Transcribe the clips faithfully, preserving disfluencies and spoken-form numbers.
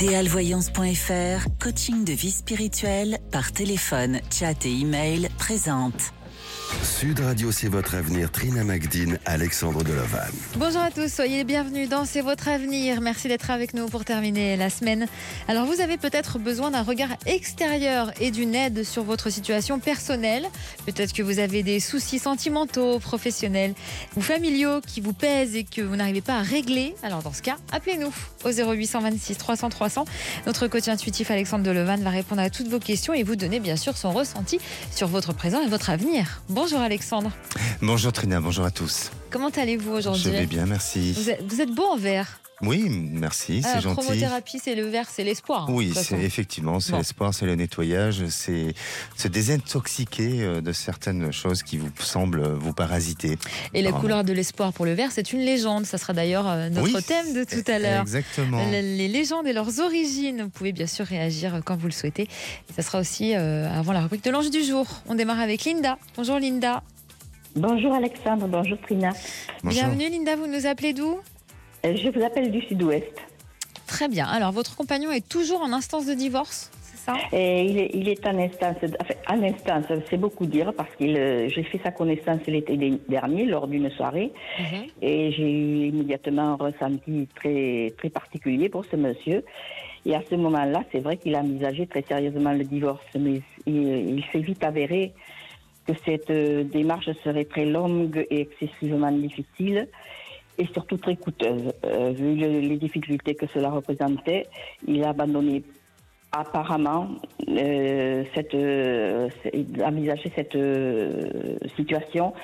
idéal voyance point f r, coaching de vie spirituelle par téléphone, chat et email, présente. Sud Radio, c'est votre avenir. Trina Magdine, Alexandre Delovan. Bonjour à tous, soyez les bienvenus dans C'est votre avenir. Merci d'être avec nous pour terminer la semaine. Alors vous avez peut-être besoin d'un regard extérieur et d'une aide sur votre situation personnelle. Peut-être que vous avez des soucis sentimentaux, professionnels ou familiaux qui vous pèsent et que vous n'arrivez pas à régler. Alors dans ce cas, appelez-nous au zéro huit cent vingt-six trois cents trois cents. Notre coach intuitif Alexandre Delovan va répondre à toutes vos questions et vous donner bien sûr son ressenti sur votre présent et votre avenir. Bonjour Alexandre. Bonjour Trina, bonjour à tous. Comment allez-vous aujourd'hui ? Je vais bien, merci. Vous êtes, vous êtes beau en vert. Oui, merci, c'est ah, gentil. La chromothérapie, c'est le vert, c'est l'espoir. Oui, c'est, effectivement, c'est bon. L'espoir, c'est le nettoyage, c'est se désintoxiquer de certaines choses qui vous semblent vous parasiter. Et la Vraiment. couleur de l'espoir pour le vert, c'est une légende. Ça sera d'ailleurs notre oui, thème de tout à l'heure. Exactement. Les légendes et leurs origines. Vous pouvez bien sûr réagir quand vous le souhaitez. Et ça sera aussi euh, avant la rubrique de l'ange du jour. On démarre avec Linda. Bonjour Linda. Bonjour Alexandre, bonjour Trina. Bonjour. Bienvenue Linda, vous nous appelez d'où ? Je vous appelle du sud-ouest. Très bien. Alors, votre compagnon est toujours en instance de divorce, c'est ça ? Et il, est, il est en instance, enfin, en instance, c'est beaucoup dire, parce que j'ai fait sa connaissance l'été dernier lors d'une soirée, mm-hmm. et j'ai eu immédiatement un ressenti très, très particulier pour ce monsieur. Et à ce moment-là, c'est vrai qu'il a envisagé très sérieusement le divorce, mais il, il s'est vite avéré que cette démarche serait très longue et excessivement difficile. Et surtout très coûteuse. Euh, vu le, les difficultés que cela représentait, il a abandonné apparemment euh, cette, euh, envisagé cette euh, situation.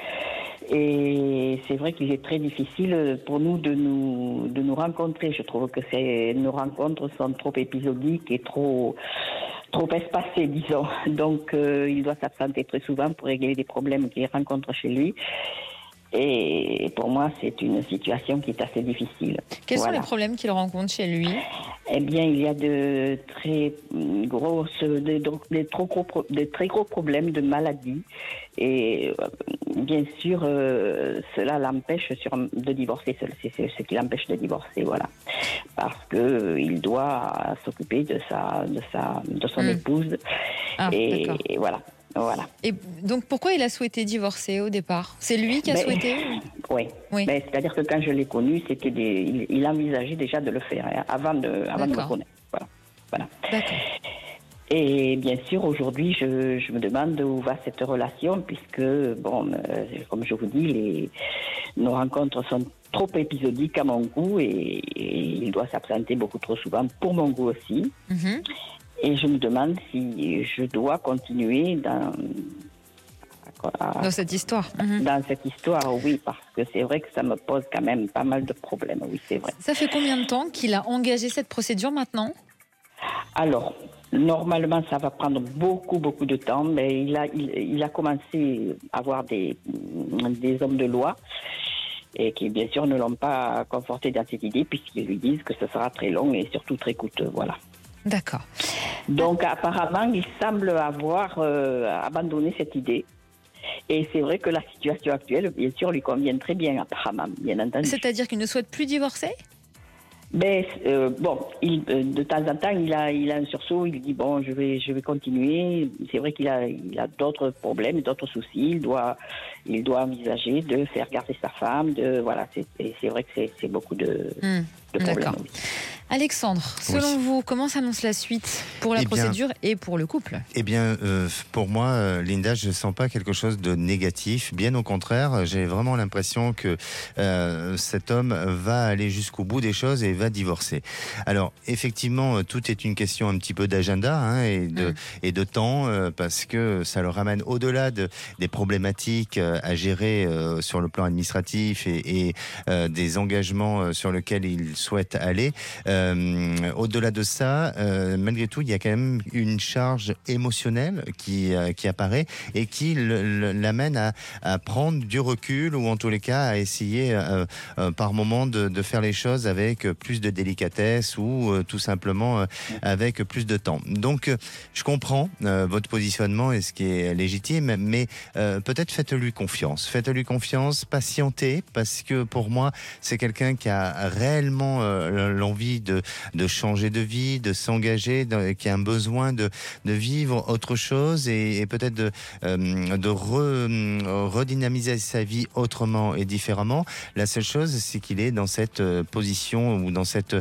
Et c'est vrai qu'il est très difficile pour nous de nous de nous rencontrer. Je trouve que c'est, nos rencontres sont trop épisodiques et trop trop espacées, disons. Donc euh, il doit s'absenter très souvent pour régler des problèmes qu'il rencontre chez lui. Et pour moi, c'est une situation qui est assez difficile. Quels voilà. sont les problèmes qu'il rencontre chez lui ? Eh bien, il y a de très grosses, de, de, de, trop gros, de très gros problèmes de maladie. Et bien sûr, euh, cela l'empêche sur, de divorcer. C'est, c'est ce qui l'empêche de divorcer, voilà. Parce qu'il doit s'occuper de, sa, de, sa, de son mmh. épouse. Ah, et, d'accord. et voilà. Voilà. Et donc, pourquoi il a souhaité divorcer au départ ? C'est lui qui a ben, souhaité ? Oui. oui. Ben, c'est-à-dire que quand je l'ai connu, c'était des, il, il envisageait déjà de le faire hein, avant, de, avant de me connaître. Voilà. voilà. D'accord. Et bien sûr, aujourd'hui, je, je me demande où va cette relation, puisque, bon, euh, comme je vous dis, les, nos rencontres sont trop épisodiques à mon goût et, et il doit s'absenter beaucoup trop souvent pour mon goût aussi. Mm-hmm. Et je me demande si je dois continuer dans, dans cette histoire. Mmh. Dans cette histoire, oui, parce que c'est vrai que ça me pose quand même pas mal de problèmes, oui, c'est vrai. Ça fait combien de temps qu'il a engagé cette procédure maintenant ? Alors, normalement, ça va prendre beaucoup, beaucoup de temps, mais il a, il, il a commencé à avoir des, des hommes de loi et qui, bien sûr, ne l'ont pas conforté dans cette idée, puisqu'ils lui disent que ce sera très long et surtout très coûteux, voilà. D'accord. Donc apparemment, il semble avoir euh, abandonné cette idée. Et c'est vrai que la situation actuelle, bien sûr, lui convient très bien, apparemment, bien entendu. C'est-à-dire qu'il ne souhaite plus divorcer ? Ben, euh, bon, il, euh, de temps en temps, il a, il a un sursaut, il dit, bon, je vais, je vais continuer. C'est vrai qu'il a, il a d'autres problèmes, d'autres soucis. Il doit, il doit envisager de faire garder sa femme. De, voilà, c'est, c'est vrai que c'est, c'est beaucoup de, mmh, de problèmes. D'accord. Oui. Alexandre, selon oui. vous, comment s'annonce la suite pour la eh procédure bien, et pour le couple ? Eh bien, euh, pour moi, euh, Linda, je ne sens pas quelque chose de négatif. Bien au contraire, j'ai vraiment l'impression que euh, cet homme va aller jusqu'au bout des choses et va divorcer. Alors, effectivement, tout est une question un petit peu d'agenda hein, et, de, mmh. et de temps, euh, parce que ça le ramène au-delà de, des problématiques euh, à gérer euh, sur le plan administratif et, et euh, des engagements sur lesquels il souhaite aller. Euh, Euh, au-delà de ça, euh, malgré tout, il y a quand même une charge émotionnelle qui, euh, qui apparaît et qui le, le, l'amène à, à prendre du recul ou en tous les cas à essayer euh, euh, par moment de, de faire les choses avec plus de délicatesse ou euh, tout simplement euh, avec plus de temps. Donc, euh, je comprends euh, votre positionnement et ce qui est légitime, mais euh, peut-être faites-lui confiance. Faites-lui confiance, patientez, parce que pour moi, c'est quelqu'un qui a réellement vraiment euh, l'envie de, de changer de vie, de s'engager, de, qui a un besoin de, de vivre autre chose et, et peut-être de, euh, de re, redynamiser sa vie autrement et différemment. La seule chose, c'est qu'il est dans cette position ou dans cette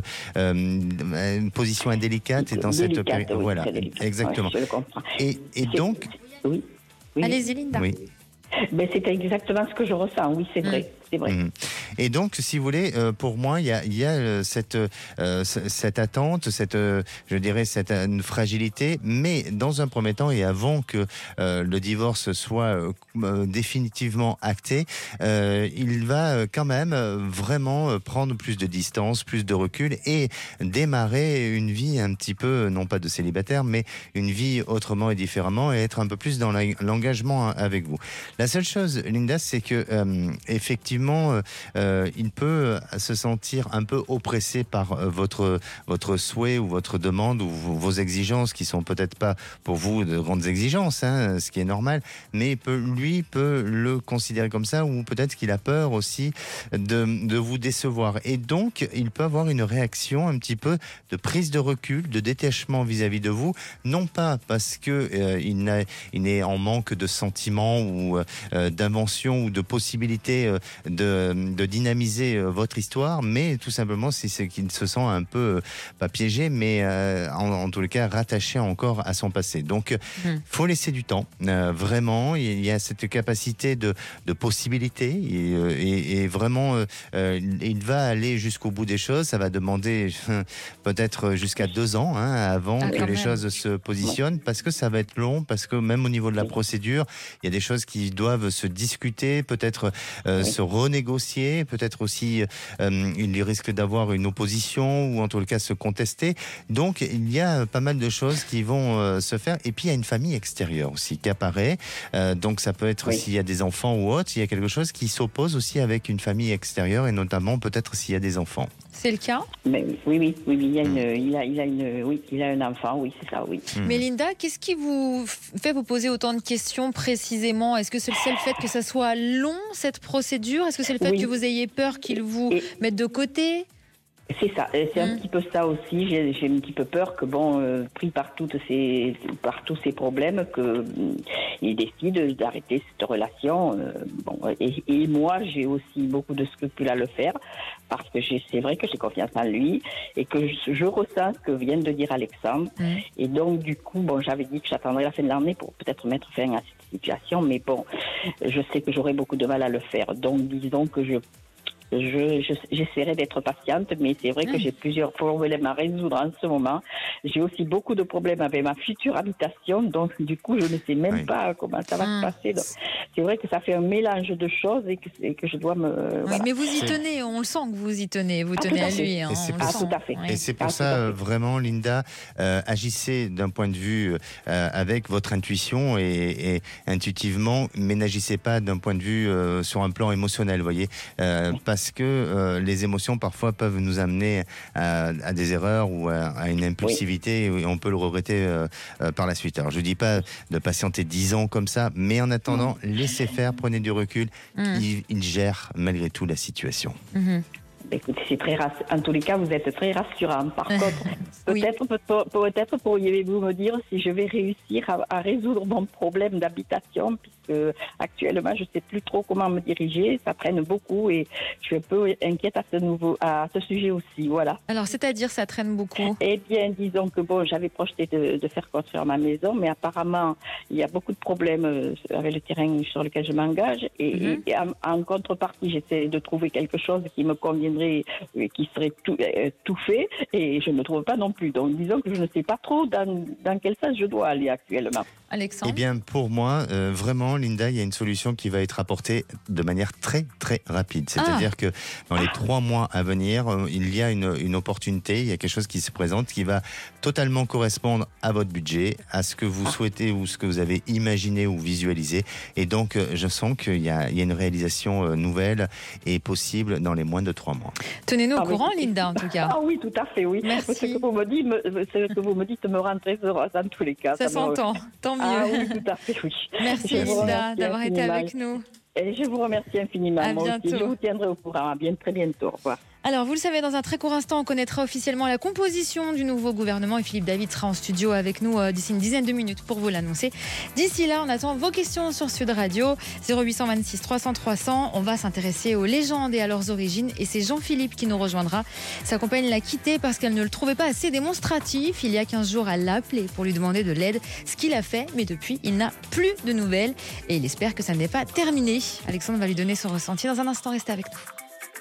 euh, position indélicate et dans délicate, cette période. Oui, voilà, exactement. Ouais, je le comprends. Et, et donc. Oui. oui. Allez-y, Linda. Oui. Ben, c'est exactement ce que je ressens, oui, c'est vrai. C'est vrai. Mmh. Et donc, si vous voulez, euh, pour moi, il y a, y a cette, euh, cette attente, cette, euh, je dirais, cette une fragilité, mais dans un premier temps et avant que euh, le divorce soit euh, définitivement acté, euh, il va quand même vraiment prendre plus de distance, plus de recul et démarrer une vie un petit peu, non pas de célibataire, mais une vie autrement et différemment et être un peu plus dans l'engagement avec vous. La seule chose, Linda, c'est que euh, effectivement, Euh, il peut se sentir un peu oppressé par euh, votre, votre souhait ou votre demande ou vos exigences qui sont peut-être pas pour vous de grandes exigences, hein, ce qui est normal, mais peut, lui peut le considérer comme ça ou peut-être qu'il a peur aussi de, de vous décevoir. Et donc, il peut avoir une réaction un petit peu de prise de recul, de détachement vis-à-vis de vous, non pas parce que euh, il, n'a, il est en manque de sentiments ou euh, d'invention ou de possibilités euh, De, de dynamiser votre histoire, mais tout simplement c'est ce qu'il se sent un peu, pas piégé, mais euh, en, en tous les cas rattaché encore à son passé. Donc il mmh. faut laisser du temps, euh, vraiment, il y a cette capacité de, de possibilité et, et, et vraiment euh, il va aller jusqu'au bout des choses, ça va demander peut-être jusqu'à deux ans hein, avant ah, que les même. choses se positionnent, parce que ça va être long, parce que même au niveau de la procédure, il y a des choses qui doivent se discuter, peut-être euh, se renégocier, peut-être aussi euh, il risque d'avoir une opposition ou en tout cas se contester. Donc il y a pas mal de choses qui vont euh, se faire. Et puis il y a une famille extérieure aussi qui apparaît. Euh, donc ça peut être oui. s'il y a des enfants ou autre, il y a quelque chose qui s'oppose aussi avec une famille extérieure et notamment peut-être s'il y a des enfants. C'est le cas ? Mais oui, oui, oui, oui, il y a une, il a, il a une, oui, il a un enfant, oui, c'est ça, oui. Mmh. Mais Linda, qu'est-ce qui vous fait vous poser autant de questions précisément ? Est-ce que c'est le fait que ça soit long cette procédure ? Est-ce que c'est le fait oui. que vous ayez peur qu'il vous Et... mette de côté ? C'est ça, c'est mmh. un petit peu ça aussi. J'ai, j'ai un petit peu peur que, bon, euh, pris par, toutes ces, par tous ces problèmes, qu'il décide d'arrêter cette relation. Euh, bon, et, et moi, j'ai aussi beaucoup de scrupules à le faire, parce que j'ai, c'est vrai que j'ai confiance en lui et que je, je ressens ce que vient de dire Alexandre. Mmh. Et donc, du coup, bon, j'avais dit que j'attendrais la fin de l'année pour peut-être mettre fin à cette situation, mais bon, je sais que j'aurai beaucoup de mal à le faire. Donc, disons que je Je, je, j'essaierai d'être patiente, mais c'est vrai que j'ai plusieurs problèmes à résoudre en ce moment. J'ai aussi beaucoup de problèmes avec ma future habitation, donc du coup, je ne sais même oui. pas comment ça va mmh. se passer. Donc, c'est vrai que ça fait un mélange de choses et que, et que je dois me... Oui, voilà. Mais vous y tenez, on le sent que vous y tenez, vous ah, tenez à lui. Hein, et c'est, ah, tout à fait. Et c'est pour ah, ça, vraiment, Linda, euh, agissez d'un point de vue euh, avec votre intuition et, et intuitivement, mais n'agissez pas d'un point de vue euh, sur un plan émotionnel, vous voyez, euh, oui. parce que euh, les émotions parfois peuvent nous amener à, à des erreurs ou à, à une impulsivité oui. et on peut le regretter euh, euh, par la suite. Alors je ne dis pas de patienter dix ans comme ça, mais en attendant, mmh. laissez faire, prenez du recul, mmh. il, il gère malgré tout la situation. Mmh. Écoutez, c'est très rass... en tous les cas, vous êtes très rassurant. Par contre, oui. peut-être, peut-être pourriez-vous me dire si je vais réussir à, à résoudre mon problème d'habitation, puisque actuellement, je ne sais plus trop comment me diriger. Ça traîne beaucoup et je suis un peu inquiète à ce, nouveau, à ce sujet aussi. Voilà. Alors, c'est-à-dire, ça traîne beaucoup ? Eh bien, disons que bon, j'avais projeté de, de faire construire ma maison, mais apparemment, il y a beaucoup de problèmes avec le terrain sur lequel je m'engage. Et, mm-hmm. et, et en, en contrepartie, j'essaie de trouver quelque chose qui me conviendrait, qui serait tout, euh, tout fait, et je ne trouve pas non plus. Donc, disons que je ne sais pas trop dans, dans quel sens je dois aller actuellement. Alexandre ? Eh bien, pour moi, euh, vraiment, Linda, il y a une solution qui va être apportée de manière très, très rapide. C'est-à-dire ah. que dans les trois mois à venir, euh, il y a une, une opportunité, il y a quelque chose qui se présente qui va totalement correspondre à votre budget, à ce que vous souhaitez ou ce que vous avez imaginé ou visualisé. Et donc, euh, je sens qu'il y a, il y a une réalisation euh, nouvelle et possible dans les moins de trois mois. Tenez-nous ah, au courant, oui. Linda, en tout cas. Ah oui, tout à fait, oui. Merci. Ce que vous me dites, me, ce que vous me dites me rend très heureuse dans tous les cas. Ça, ça s'entend, me... tant mieux. Ah oui, tout à fait, oui. Merci Linda d'avoir été avec nous. Et je vous remercie infiniment. À Moi bientôt. aussi. Je vous tiendrai au courant. À bien, très bientôt. Au revoir. Alors, vous le savez, dans un très court instant, on connaîtra officiellement la composition du nouveau gouvernement et Philippe David sera en studio avec nous euh, d'ici une dizaine de minutes pour vous l'annoncer. D'ici là, on attend vos questions sur Sud Radio, zéro huit cent vingt-six trois cents trois cents. On va s'intéresser aux légendes et à leurs origines et c'est Jean-Philippe qui nous rejoindra. Sa compagne l'a quitté parce qu'elle ne le trouvait pas assez démonstratif. Il y a quinze jours, elle l'a appelé pour lui demander de l'aide, ce qu'il a fait, mais depuis, il n'a plus de nouvelles et il espère que ça n'est pas terminé. Alexandre va lui donner son ressenti dans un instant. Restez avec nous.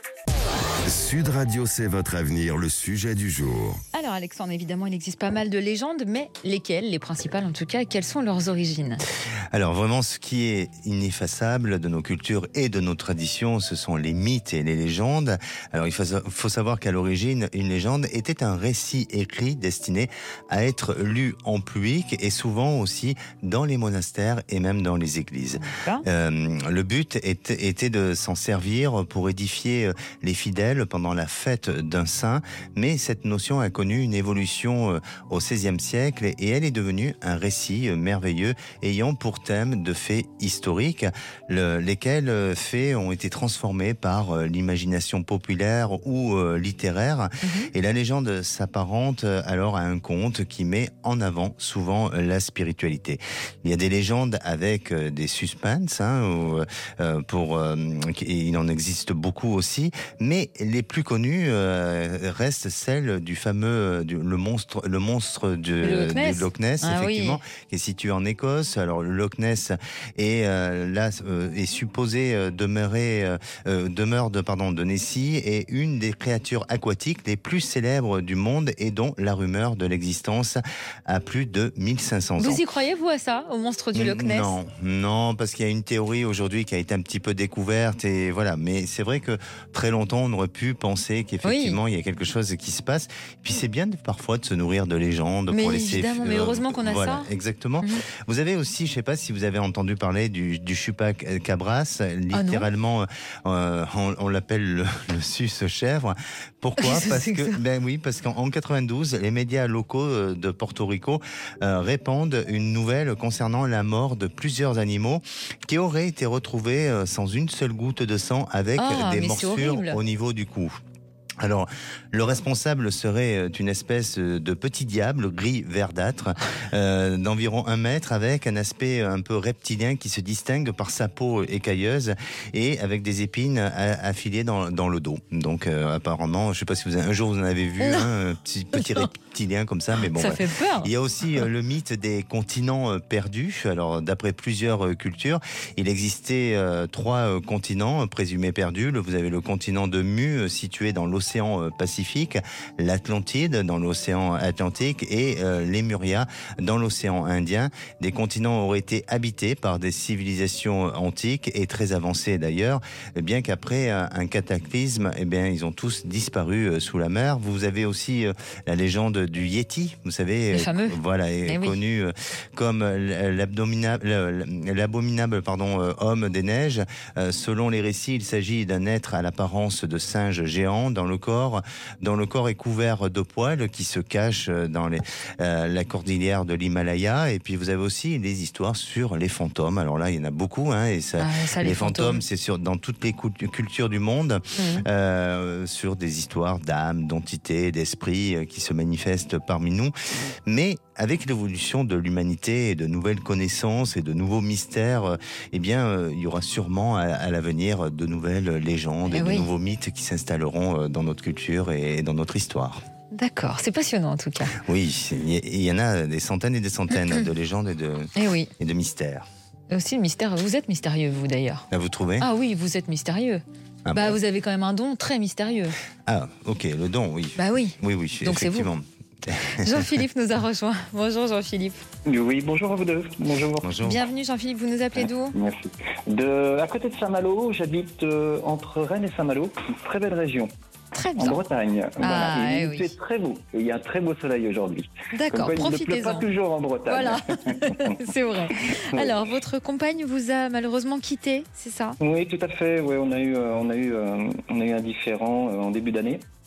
Sud Radio, c'est votre avenir, le sujet du jour. Alors Alexandre, évidemment, il existe pas mal de légendes, mais lesquelles, les principales en tout cas, quelles sont leurs origines ? Alors vraiment, ce qui est ineffaçable de nos cultures et de nos traditions, ce sont les mythes et les légendes. Alors il faut, faut savoir qu'à l'origine, une légende était un récit écrit destiné à être lu en public et souvent aussi dans les monastères et même dans les églises. Euh, le but était, était de s'en servir pour édifier les fidèles pendant la fête d'un saint, mais cette notion a connu une évolution au seizième siècle et elle est devenue un récit merveilleux ayant pour thème de faits historiques, le, lesquels faits ont été transformés par l'imagination populaire ou euh, littéraire. Mmh. Et la légende s'apparente alors à un conte qui met en avant souvent la spiritualité. Il y a des légendes avec des suspens, hein, ou, euh, pour, euh, il en existe beaucoup aussi, mais les plus connues euh, restent celles du fameux du, le monstre, le monstre du, le Loch Ness, du Loch Ness ah, effectivement, oui. Qui est situé en Écosse. Alors le Loch Ness est euh, là euh, est supposé euh, demeurer euh, demeure de pardon de Nessie et une des créatures aquatiques les plus célèbres du monde et dont la rumeur de l'existence a plus de mille cinq cents ans. Vous y croyez vous à ça, au monstre du Loch Ness ? Non, non, parce qu'il y a une théorie aujourd'hui qui a été un petit peu découverte et voilà. Mais c'est vrai que très longtemps on aurait pu penser qu'effectivement oui. Il y a quelque chose qui se passe. Puis c'est bien de, parfois de se nourrir de légendes mais pour laisser. Évidemment, mais heureusement qu'on a voilà, ça. Exactement. Mmh. Vous avez aussi, je ne sais pas si vous avez entendu parler du, du chupacabras, littéralement, ah euh, on, on l'appelle le, le suce-chèvre. Pourquoi ? Parce que, que ben oui, parce qu'en quatre-vingt-douze, les médias locaux de Porto Rico euh, répandent une nouvelle concernant la mort de plusieurs animaux qui auraient été retrouvés euh, sans une seule goutte de sang avec ah, des morsures au niveau du cou. Alors, le responsable serait une espèce de petit diable gris verdâtre euh, d'environ un mètre avec un aspect un peu reptilien qui se distingue par sa peau écailleuse et avec des épines affilées dans, dans le dos. Donc, euh, apparemment, je ne sais pas si vous avez, un jour vous en avez vu un petit, petit reptilien comme ça, mais bon. Ça ouais. fait peur. Il y a aussi euh, le mythe des continents perdus. Alors, d'après plusieurs cultures, il existait euh, trois euh, continents présumés perdus. Vous avez le continent de Mu situé dans l'océan Océan Pacifique, l'Atlantide dans l'océan Atlantique et euh, Lémuria dans l'océan Indien. Des continents auraient été habités par des civilisations antiques et très avancées d'ailleurs, bien qu'après un, un cataclysme, eh bien, ils ont tous disparu euh, sous la mer. Vous avez aussi euh, la légende du Yéti, vous savez, le fameux. Euh, voilà, est eh connu oui. comme l'abominable, l'abominable pardon, euh, homme des neiges. Euh, selon les récits, il s'agit d'un être à l'apparence de singe géant dans le corps, dont le corps est couvert de poils qui se cachent dans les, euh, la cordillère de l'Himalaya. Et puis vous avez aussi des histoires sur les fantômes. Alors là, il y en a beaucoup. Hein, et ça, ah, ça, les, les fantômes, fantômes, c'est sur, dans toutes les cultures du monde, mmh. euh, sur des histoires d'âmes, d'entités, d'esprits euh, qui se manifestent parmi nous. Mais avec l'évolution de l'humanité et de nouvelles connaissances et de nouveaux mystères, euh, eh bien, euh, il y aura sûrement à, à l'avenir de nouvelles légendes et, et oui. de nouveaux mythes qui s'installeront euh, dans notre culture et dans notre histoire. D'accord, c'est passionnant en tout cas. Oui, il y en a des centaines et des centaines de légendes et de, et oui. et de mystères. Et aussi le mystère, vous êtes mystérieux vous d'ailleurs. Ah, vous trouvez ? Ah oui, vous êtes mystérieux. Ah bah, bon. Vous avez quand même un don très mystérieux. Ah, ok, le don, oui. Bah oui. Oui, oui, donc effectivement. C'est vous. Jean-Philippe nous a rejoint. Bonjour Jean-Philippe. Oui, bonjour à vous deux. Bonjour. Bonjour. Bienvenue Jean-Philippe, vous nous appelez d'où ? Merci. De, à côté de Saint-Malo, j'habite euh, entre Rennes et Saint-Malo, une très belle région. Très bien. En Bretagne. Ah, voilà. Et eh il oui. fait très beau. Il y a un très beau soleil aujourd'hui. D'accord, profitez-en. Il ne pleut pas toujours en Bretagne. Voilà, c'est vrai. Alors, votre compagne vous a malheureusement quitté, c'est ça ? Oui, tout à fait. Oui, on a eu, euh, on a eu, euh, on a eu un différend euh, en début d'année.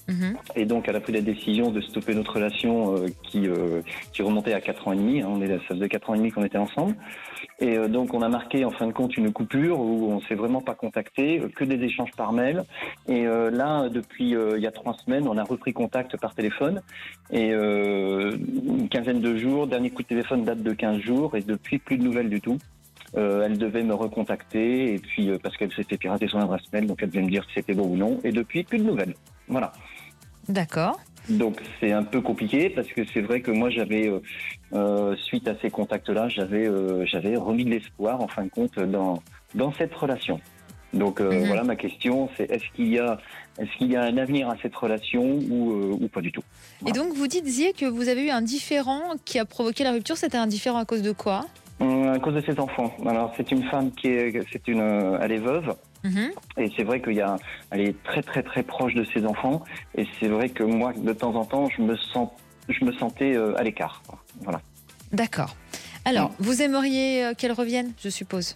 Mmh. Et donc, elle a pris la décision de stopper notre relation euh, qui, euh, qui remontait à quatre ans et demi. Hein, on est, ça faisait quatre ans et demi qu'on était ensemble. Et euh, donc, on a marqué en fin de compte une coupure où on s'est vraiment pas contacté, euh, que des échanges par mail. Et euh, là, depuis euh, il y a trois semaines, on a repris contact par téléphone. Et euh, une quinzaine de jours, dernier coup de téléphone date de quinze jours. Et depuis, plus de nouvelles du tout. Euh, elle devait me recontacter et puis euh, parce qu'elle s'était piratée son adresse mail, donc elle devait me dire si c'était bon ou non. Et depuis, plus de nouvelles. Voilà. D'accord. Donc c'est un peu compliqué parce que c'est vrai que moi j'avais, euh, euh, suite à ces contacts-là, j'avais, euh, j'avais remis de l'espoir en fin de compte dans dans cette relation. Donc euh, mm-hmm. voilà ma question, c'est est-ce qu'il y a est-ce qu'il y a un avenir à cette relation ou euh, ou pas du tout. Voilà. Et donc vous disiez que vous avez eu un différend qui a provoqué la rupture. C'était un différend à cause de quoi? À cause de ses enfants. Alors c'est une femme qui est, c'est une, elle est veuve. Mmh. Et c'est vrai qu'il y a, elle est très très très proche de ses enfants. Et c'est vrai que moi, de temps en temps, je me sens, je me sentais euh, à l'écart. Voilà. D'accord. Alors, mmh. vous aimeriez euh, qu'elle revienne, je suppose.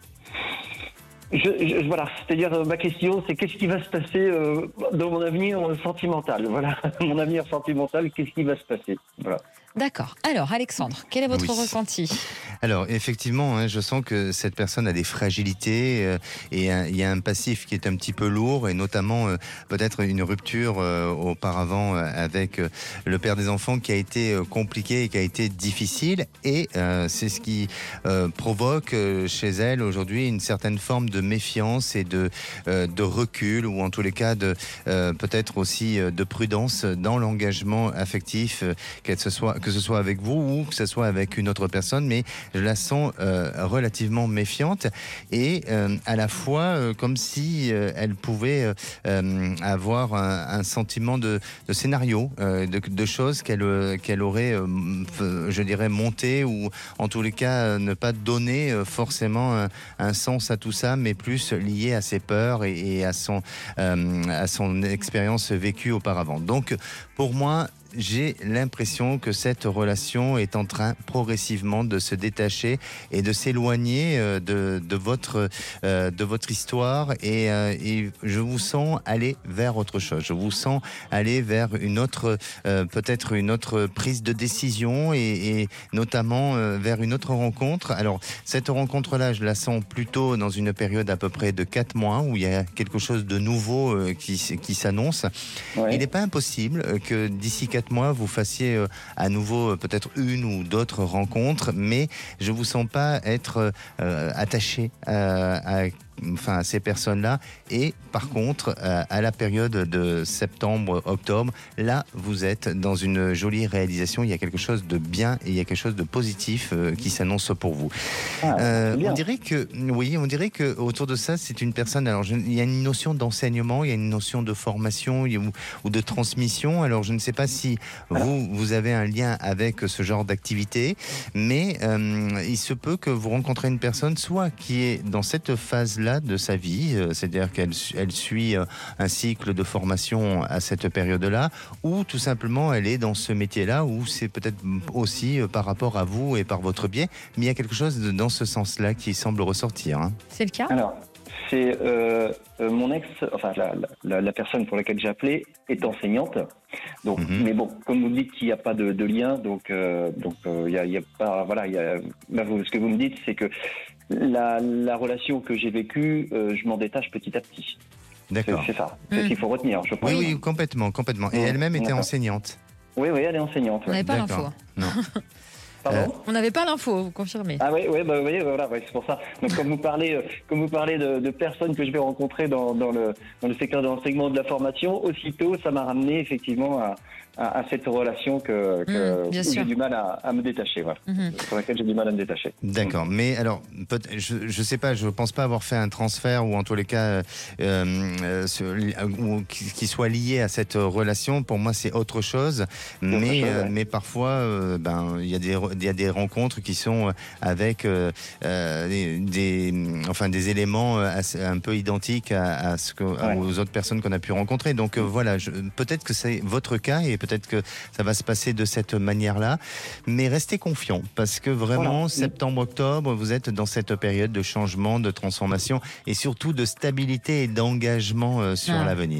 Je, je, voilà, c'est-à-dire euh, ma question, c'est qu'est-ce qui va se passer euh, dans mon avenir sentimental. Voilà, mon avenir sentimental, qu'est-ce qui va se passer. Voilà. D'accord. Alors, Alexandre, quel est votre oui. ressenti? Alors, effectivement, hein, je sens que cette personne a des fragilités euh, et il y a un passif qui est un petit peu lourd et notamment euh, peut-être une rupture euh, auparavant euh, avec euh, le père des enfants qui a été euh, compliqué et qui a été difficile et euh, c'est ce qui euh, provoque euh, chez elle aujourd'hui une certaine forme de méfiance et de, euh, de recul ou en tous les cas de, euh, peut-être aussi euh, de prudence dans l'engagement affectif, euh, qu'elle se soit que ce soit avec vous ou que ce soit avec une autre personne, mais je la sens euh, relativement méfiante et euh, à la fois euh, comme si euh, elle pouvait euh, avoir un, un sentiment de, de scénario, euh, de, de choses qu'elle qu'elle aurait, euh, je dirais, monté ou en tous les cas euh, ne pas donner euh, forcément un, un sens à tout ça, mais plus lié à ses peurs et, et à son euh, à son expérience vécue auparavant. Donc pour moi, j'ai l'impression que cette relation est en train progressivement de se détacher et de s'éloigner de, de, votre, de votre histoire et, et je vous sens aller vers autre chose. Je vous sens aller vers une autre, peut-être une autre prise de décision et, et notamment vers une autre rencontre. Alors, cette rencontre-là, je la sens plutôt dans une période à peu près de quatre mois où il y a quelque chose de nouveau qui, qui s'annonce. Ouais. Il n'est pas impossible que d'ici quatre mois, vous fassiez euh, à nouveau euh, peut-être une ou d'autres rencontres, mais je vous sens pas être euh, attaché à, à enfin à ces personnes-là et par contre euh, à la période de septembre, octobre, là vous êtes dans une jolie réalisation, il y a quelque chose de bien et il y a quelque chose de positif euh, qui s'annonce pour vous. Ah, euh, on dirait que oui, on dirait que autour de ça c'est une personne. Alors je, il y a une notion d'enseignement, il y a une notion de formation ou, ou de transmission. Alors je ne sais pas si vous vous avez un lien avec ce genre d'activité, mais euh, il se peut que vous rencontrez une personne soit qui est dans cette phase-là de sa vie, c'est-à-dire qu'elle elle suit un cycle de formation à cette période-là, ou tout simplement elle est dans ce métier-là, où c'est peut-être aussi par rapport à vous et par votre biais, mais il y a quelque chose dans ce sens-là qui semble ressortir. Hein. C'est le cas ? Alors, c'est euh, euh, mon ex, enfin la, la, la personne pour laquelle j'ai appelé est enseignante. Donc, mm-hmm. mais bon, comme vous me dites qu'il n'y a pas de, de lien, donc euh, donc il euh, y, a, y a pas, voilà, y a, là, vous, ce que vous me dites, c'est que la, la relation que j'ai vécue, euh, je m'en détache petit à petit. D'accord. C'est, c'est ça. C'est mm. ce qu'il faut retenir, je pense. Oui, oui, complètement, complètement. Et mmh. elle-même était D'accord. enseignante. Oui, oui, elle est enseignante. On n'avait pas D'accord. l'info. Non. Pardon euh, On n'avait pas l'info, vous confirmez. Ah oui, oui, bah, vous voyez, voilà, ouais, c'est pour ça. Donc, comme vous parlez, euh, comme vous parlez de, de personnes que je vais rencontrer dans, dans, le, dans le secteur de l'enseignement de la formation, aussitôt, ça m'a ramené effectivement à, à, à cette relation que, que mmh, où j'ai du mal à, à me détacher, voilà. Mmh. Sur laquelle j'ai du mal à me détacher. D'accord, mmh. mais alors, je ne sais pas, je ne pense pas avoir fait un transfert ou en tous les cas euh, euh, ou, qui soit lié à cette relation. Pour moi, c'est autre chose, mais, autre chose, euh, ouais. mais parfois, euh, ben, il y a des il y a des rencontres qui sont avec euh, des, des, enfin, des éléments assez, un peu identiques à, à ce que, ouais. aux autres personnes qu'on a pu rencontrer. Donc euh, voilà, je, peut-être que c'est votre cas et peut-être que ça va se passer de cette manière-là. Mais restez confiants parce que vraiment, voilà. septembre-octobre, vous êtes dans cette période de changement, de transformation et surtout de stabilité et d'engagement euh, sur ah. l'avenir.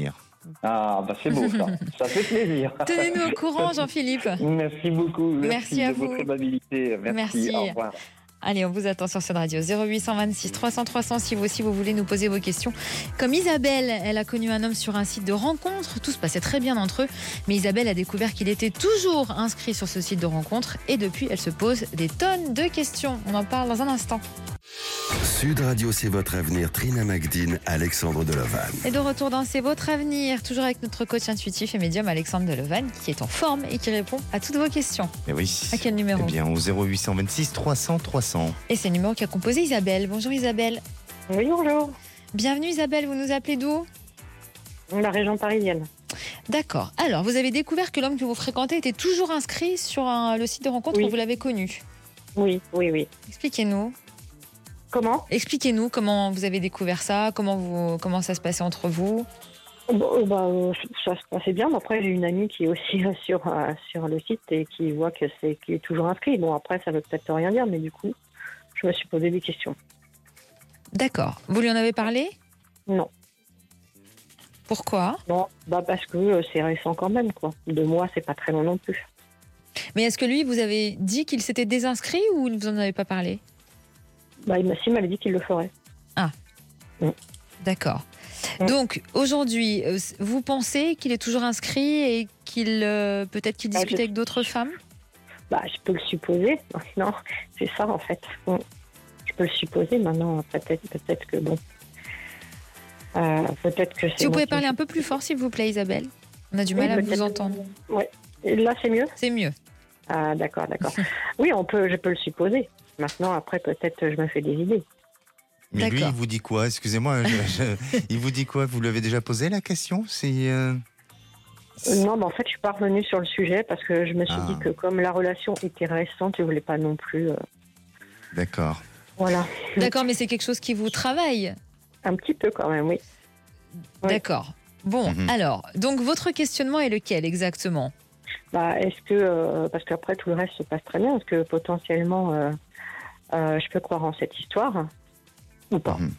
Ah, bah c'est beau ça. Ça fait plaisir. Tenez-nous au courant, Jean-Philippe. Merci beaucoup. Merci, Merci à de vous. votre aimabilité. Merci. Merci. Au revoir. Allez, on vous attend sur Sun Radio. zéro huit cent vingt-six trois cents trois cents si vous aussi vous voulez nous poser vos questions. Comme Isabelle, elle a connu un homme sur un site de rencontre. Tout se passait très bien entre eux. Mais Isabelle a découvert qu'il était toujours inscrit sur ce site de rencontre. Et depuis, elle se pose des tonnes de questions. On en parle dans un instant. Sud Radio, c'est votre avenir. Trina Magdine, Alexandre Delevanne. Et de retour dans C'est votre avenir, toujours avec notre coach intuitif et médium Alexandre Delevanne, qui est en forme et qui répond à toutes vos questions. Et oui. À quel numéro? Eh bien, au zéro huit cent vingt-six trois cents trois cents. Et c'est le numéro qu'a composé Isabelle. Bonjour Isabelle. Oui, bonjour. Bienvenue Isabelle, vous nous appelez d'où? La région parisienne. D'accord. Alors, vous avez découvert que l'homme que vous fréquentez était toujours inscrit sur un- le site de rencontre Oui. où vous l'avez connu. Oui, oui, oui. Expliquez-nous. Comment? Expliquez-nous comment vous avez découvert ça, comment, vous, comment ça se passait entre vous. Bon, bah, euh, ça se passait bien. Mais après, j'ai une amie qui est aussi euh, sur, euh, sur le site et qui voit que c'est qui est toujours inscrit. Bon, après, ça veut peut-être rien dire, mais du coup, je me suis posé des questions. D'accord. Vous lui en avez parlé? Non. Pourquoi? Non, bah parce que euh, c'est récent quand même, quoi. Deux mois, c'est pas très long non plus. Mais est-ce que lui, vous avez dit qu'il s'était désinscrit ou vous n'en avez pas parlé? Bah, il m'a si, il m'avait dit qu'il le ferait. D'accord. Mm. Donc, aujourd'hui, euh, vous pensez qu'il est toujours inscrit et qu'il euh, peut-être qu'il Ah, discute je- avec d'autres femmes? Bah, je peux le supposer. Maintenant, c'est ça, en fait. Mm. Je peux le supposer. Maintenant, peut-être, peut-être que bon. Euh, peut-être que c'est. Si vous moi pouvez qui- parler un peu plus fort, s'il vous plaît, Isabelle. On a du Oui, mal à peut-être. vous entendre. Ouais. Et là, c'est mieux. C'est mieux. Ah, d'accord, d'accord. Oui, on peut, je peux le supposer. Maintenant, après, peut-être, je me fais des idées. Mais lui, il D'accord. vous dit quoi? Excusez-moi, je- je- il vous dit quoi? Vous lui avez déjà posé la question? Si, euh, Euh, Non, mais en fait, je suis pas revenue sur le sujet parce que je me suis Ah. dit que comme la relation était récente, je voulais pas non plus. euh, D'accord. Voilà. D'accord, mais c'est quelque chose qui vous travaille. Un petit peu quand même, oui. Oui. D'accord. Bon, Mhm. alors, donc votre questionnement est lequel exactement? Bah, est-ce que, euh, parce qu'après tout le reste se passe très bien, est-ce que potentiellement euh, euh, je peux croire en cette histoire ou pas? Mhm.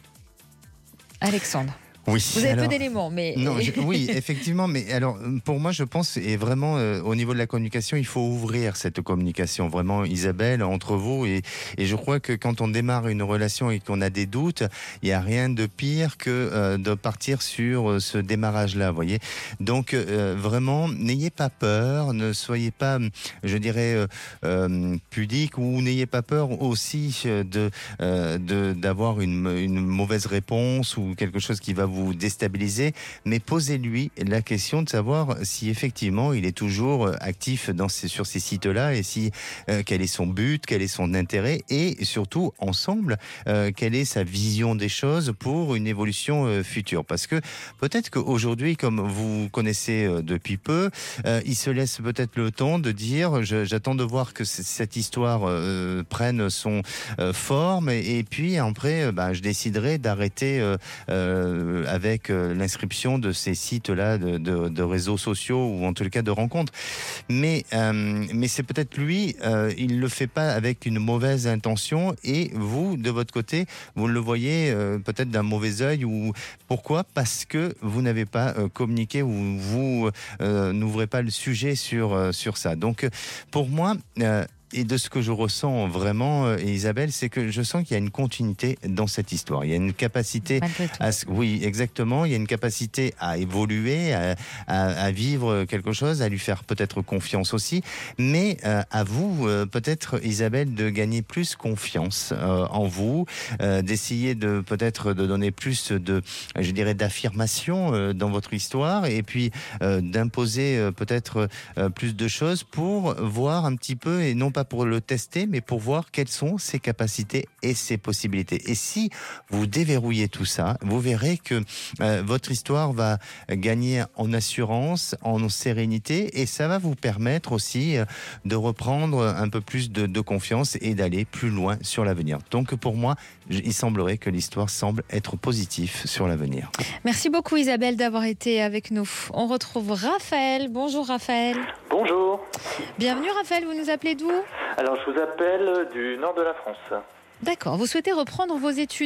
Alexandre, Oui. vous avez alors- peu d'éléments, mais... Non, je- oui, effectivement, mais alors pour moi, je pense, et vraiment euh, au niveau de la communication, il faut ouvrir cette communication, vraiment, Isabelle, entre vous, et, et je crois que quand on démarre une relation et qu'on a des doutes, il n'y a rien de pire que euh, de partir sur euh, ce démarrage-là, vous voyez. Donc euh, vraiment, n'ayez pas peur, ne soyez pas, je dirais, euh, euh, pudique, ou n'ayez pas peur aussi euh, de euh, de- d'avoir une, une mauvaise réponse ou quelque chose qui va vous déstabiliser, mais posez-lui la question de savoir si effectivement il est toujours euh, actif dans ces, sur ces sites-là et si euh, quel est son but, quel est son intérêt et surtout ensemble euh, quelle est sa vision des choses pour une évolution euh, future. Parce que peut-être qu'aujourd'hui, comme vous connaissez euh, depuis peu, euh, il se laisse peut-être le temps de dire je- j'attends de voir que c- cette histoire euh, prenne son euh, forme et, et puis après euh, bah, je déciderai d'arrêter euh, euh, avec euh, l'inscription de ces sites-là de, de, de réseaux sociaux ou en tout cas de rencontres. Mais, euh, mais c'est peut-être lui, euh, il le fait pas avec une mauvaise intention et vous, de votre côté, vous le voyez euh, peut-être d'un mauvais œil. Ou pourquoi? Parce que vous n'avez pas euh, communiqué ou vous euh, n'ouvrez pas le sujet sur, euh, sur ça. Donc pour moi, euh, et de ce que je ressens vraiment, euh, et Isabelle, c'est que je sens qu'il y a une continuité dans cette histoire. Il y a une capacité Malgré tout. à ce- oui, exactement. Il y a une capacité à évoluer, à, à- à vivre quelque chose, à lui faire peut-être confiance aussi. Mais euh, à vous, euh, peut-être, Isabelle, de gagner plus confiance euh, en vous, euh, d'essayer de peut-être de donner plus de, je dirais, d'affirmation euh, dans votre histoire, et puis euh, d'imposer euh, peut-être euh, plus de choses pour voir un petit peu, et non pas pour le tester, mais pour voir quelles sont ses capacités et ses possibilités. Et si vous déverrouillez tout ça, vous verrez que euh, votre histoire va gagner en assurance, en sérénité, et ça va vous permettre aussi euh, de reprendre un peu plus de, de confiance et d'aller plus loin sur l'avenir. Donc pour moi, j- il semblerait que l'histoire semble être positive sur l'avenir. Merci beaucoup Isabelle d'avoir été avec nous. On retrouve Raphaël. Bonjour Raphaël. Bonjour. Bienvenue Raphaël, vous nous appelez d'où? Alors, je vous appelle du nord de la France. D'accord, vous souhaitez reprendre vos études?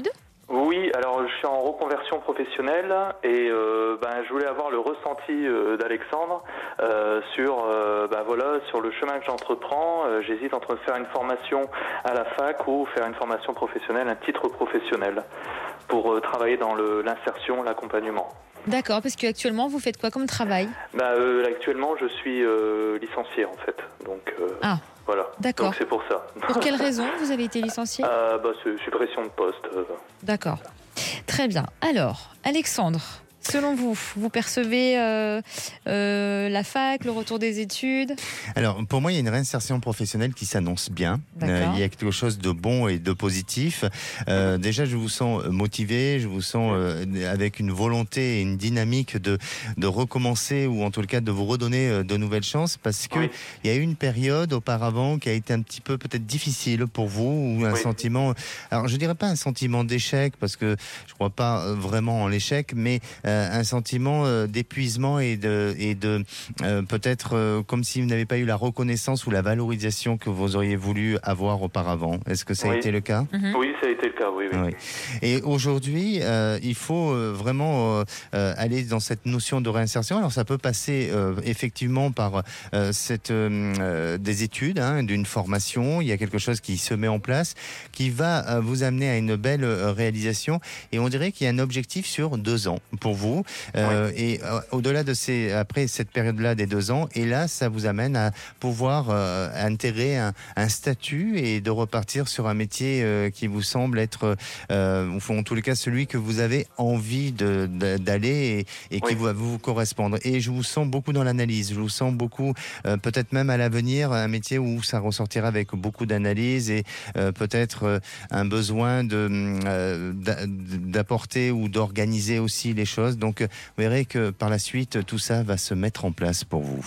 Oui, alors je suis en reconversion professionnelle et euh, ben, je voulais avoir le ressenti euh, d'Alexandre euh, sur, euh, ben, voilà, sur le chemin que j'entreprends. Euh, j'hésite entre faire une formation à la fac ou faire une formation professionnelle, un titre professionnel pour euh, travailler dans le, l'insertion, l'accompagnement. D'accord, parce qu'actuellement, vous faites quoi comme travail ? Bah, euh, actuellement, je suis euh, licencié en fait, donc euh, ah. voilà. D'accord. Donc c'est pour ça. Pour quelle raison vous avez été licencié ? euh, bah, c'est suppression de poste. Euh. D'accord. Très bien. Alors, Alexandre, selon vous, vous percevez euh, euh, la fac, le retour des études ? Alors, pour moi, il y a une réinsertion professionnelle qui s'annonce bien. Euh, il y a quelque chose de bon et de positif. Euh, déjà, je vous sens motivé, je vous sens euh, avec une volonté et une dynamique de, de recommencer ou en tout cas de vous redonner de nouvelles chances parce qu'il oui. y a eu une période auparavant qui a été un petit peu peut-être difficile pour vous ou un oui. sentiment... Alors, je dirais pas un sentiment d'échec parce que je crois pas vraiment en l'échec, mais... Euh, un sentiment euh, d'épuisement et de, et de euh, peut-être euh, comme si vous n'avez pas eu la reconnaissance ou la valorisation que vous auriez voulu avoir auparavant. Est-ce que ça oui. a été le cas ? mm-hmm. Oui, ça a été le cas, oui. oui. oui. Et aujourd'hui, euh, il faut euh, vraiment euh, aller dans cette notion de réinsertion. Alors ça peut passer euh, effectivement par euh, cette, euh, des études, hein, d'une formation. Il y a quelque chose qui se met en place, qui va euh, vous amener à une belle euh, réalisation. Et on dirait qu'il y a un objectif sur deux ans pour vous. Euh, oui. Et euh, au-delà de ces, après cette période-là des deux ans, et là, ça vous amène à pouvoir euh, intégrer un, un statut et de repartir sur un métier euh, qui vous semble être, euh, en tous les cas, celui que vous avez envie de, de, d'aller et, et oui. qui va vous, vous correspondre. Et je vous sens beaucoup dans l'analyse, je vous sens beaucoup, euh, peut-être même à l'avenir, un métier où ça ressortira avec beaucoup d'analyse et euh, peut-être euh, un besoin de, euh, d'apporter ou d'organiser aussi les choses. Donc, vous verrez que par la suite, tout ça va se mettre en place pour vous.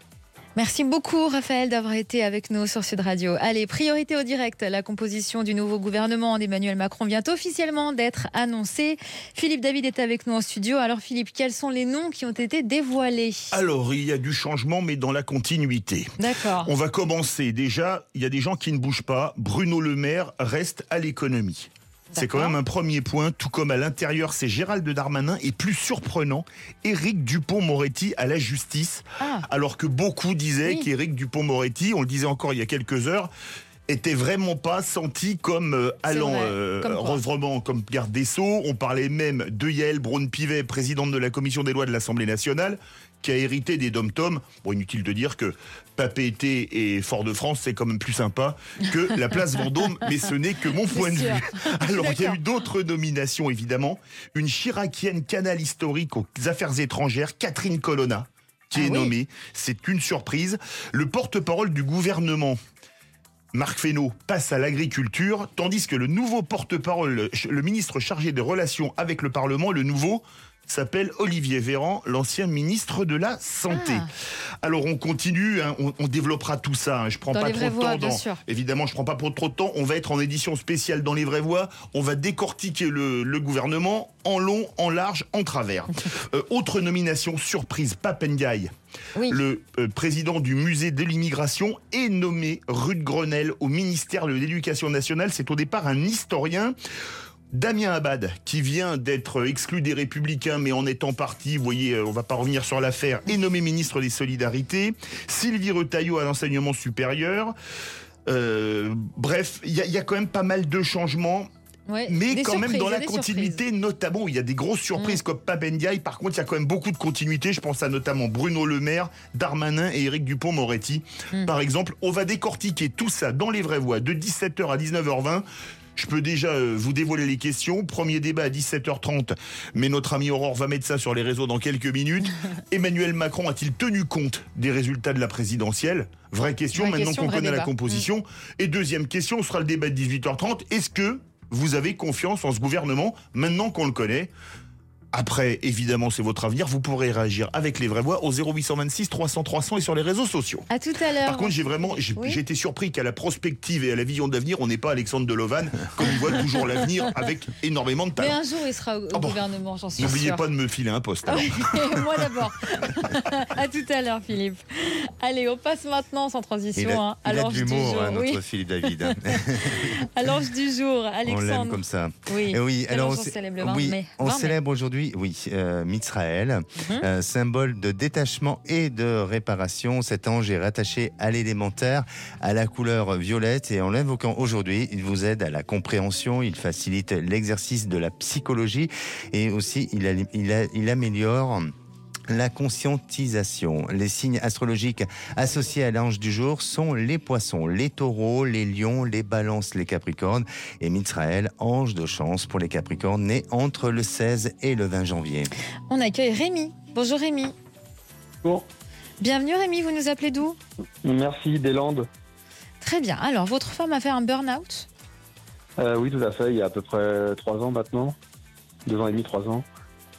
Merci beaucoup, Raphaël, d'avoir été avec nous sur Sud Radio. Allez, priorité au direct. La composition du nouveau gouvernement d'Emmanuel Macron vient officiellement d'être annoncée. Philippe David est avec nous en studio. Alors, Philippe, quels sont les noms qui ont été dévoilés ? Alors, il y a du changement, mais dans la continuité. D'accord. On va commencer. Déjà, il y a des gens qui ne bougent pas. Bruno Le Maire reste à l'économie. C'est quand même un premier point, tout comme à l'intérieur, c'est Gérald Darmanin et plus surprenant, Éric Dupond-Moretti à la justice. Ah. Alors que beaucoup disaient oui. qu'Éric Dupond-Moretti, on le disait encore il y a quelques heures, était vraiment pas senti comme euh, allant euh, comme vraiment comme garde des Sceaux. On parlait même de Yaël Braun-Pivet, présidente de la commission des lois de l'Assemblée nationale, qui a hérité des dom-toms. Bon, inutile de dire que Papeete et Fort-de-France, c'est quand même plus sympa que la place Vendôme, mais ce n'est que mon point de vue. Alors, il y a eu d'autres nominations, évidemment. Une chiracienne canal historique aux affaires étrangères, Catherine Colonna, qui ah est oui. nommée. C'est une surprise. Le porte-parole du gouvernement, Marc Fesneau, passe à l'agriculture, tandis que le nouveau porte-parole, le ministre chargé des relations avec le Parlement, le nouveau, s'appelle Olivier Véran, l'ancien ministre de la Santé. Ah. Alors on continue, hein, on, on développera tout ça. Hein, je prends dans pas les trop de voix, temps. Dans, évidemment, je prends pas trop de temps. On va être en édition spéciale dans les vraies voix. On va décortiquer le, le gouvernement en long, en large, en travers. euh, autre nomination surprise, Pape Ndiaye. Oui. Le euh, président du musée de l'immigration est nommé rue de Grenelle au ministère de l'Éducation nationale. C'est au départ un historien. Damien Abad, qui vient d'être exclu des Républicains, mais en étant parti, vous voyez, on va pas revenir sur l'affaire, est nommé ministre des Solidarités. Sylvie Retailleau à l'enseignement supérieur. Euh, bref, il y, y a quand même pas mal de changements. Ouais, mais quand même dans la continuité, surprises. Notamment, il y a des grosses surprises mmh. comme Pape Ndiaye. Par contre, il y a quand même beaucoup de continuité. Je pense à notamment Bruno Le Maire, Darmanin et Éric Dupond-Moretti. Mmh. Par exemple, on va décortiquer tout ça dans les vraies voix de dix-sept heures à dix-neuf heures vingt. Je peux déjà vous dévoiler les questions. Premier débat à dix-sept heures trente, mais notre ami Aurore va mettre ça sur les réseaux dans quelques minutes. Emmanuel Macron a-t-il tenu compte des résultats de la présidentielle ? Vraie question, vraie maintenant question, qu'on connaît débat. La composition. Mmh. Et deuxième question, ce sera le débat de dix-huit heures trente. Est-ce que vous avez confiance en ce gouvernement, maintenant qu'on le connaît ? Après, évidemment, c'est votre avenir. Vous pourrez réagir avec les vraies voix au zéro huit cent vingt-six trois cents trois cents et sur les réseaux sociaux. À tout à l'heure. Par contre, j'ai vraiment, j'ai, Oui. j'ai été surpris qu'à la prospective et à la vision d'avenir, on n'est pas Alexandre Delovan, comme il voit toujours l'avenir avec énormément de Mais talent. un jour, il sera au, au Ah bon. gouvernement, j'en suis N'oubliez sûre. pas de me filer un poste. alors. Moi d'abord. À tout à l'heure, Philippe. Allez, on passe maintenant sans transition. Il a, hein, à il a l'ange de du l'humour, jour. hein, notre Oui, Philippe David. à l'ange du jour, On l'aime Alexandre. comme ça. Oui. Et oui, Quel alors ange on, on cé- célèbre le vingt oui, mai. on vingt mai. célèbre aujourd'hui, oui, euh, Mitsraël, Mhm. euh, symbole de détachement et de réparation. Cet ange est rattaché à l'élémentaire, à la couleur violette, et en l'invoquant aujourd'hui, il vous aide à la compréhension, il facilite l'exercice de la psychologie, et aussi il, a- il, a- il améliore la conscientisation. Les signes astrologiques associés à l'ange du jour sont les poissons, les taureaux, les lions, les balances, les capricornes. Et Mitsraël, ange de chance pour les capricornes, nés entre le seize et le vingt janvier. On accueille Rémi. Bonjour Rémi. Bon, Bienvenue Rémi, vous nous appelez d'où? merci des Landes. Très bien. Alors, votre femme a fait un burn-out? Euh, oui, tout à fait, il y a à peu près trois ans maintenant. Deux ans et demi, trois ans.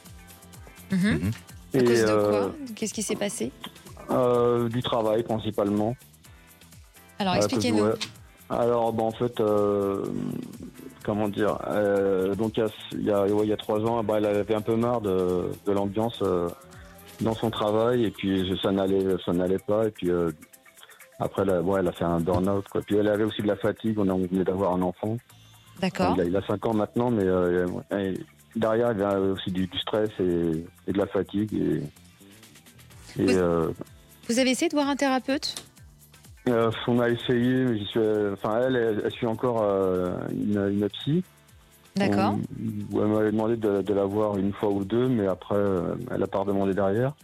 Mhm. Mhm. À Et, cause de euh, quoi? Qu'est-ce qui s'est passé? euh, Du travail principalement. Alors, À cause- expliquez-nous. ouais. Alors, bah, en fait, euh, comment dire, euh, donc il y a, il y, a, ouais, il y a trois ans, bah, elle avait un peu marre de, de l'ambiance euh, dans son travail, et puis je- ça n'allait, ça n'allait pas, et puis euh, après, elle a, ouais, elle a fait un burn-out, quoi. Puis elle avait aussi de la fatigue, on a venait d'avoir un enfant. D'accord. Il a, il a cinq ans maintenant, mais euh, et derrière, il y a aussi du, du stress et, et de la fatigue. Et, et, Vous- euh, Vous avez essayé de voir un thérapeute? euh, on a essayé, mais j'y suis, enfin, elle, elle, elle suit encore euh, une, une psy. D'accord. On- Elle m'avait demandé de, de la voir une fois ou deux, mais après, euh, elle n'a pas redemandé derrière.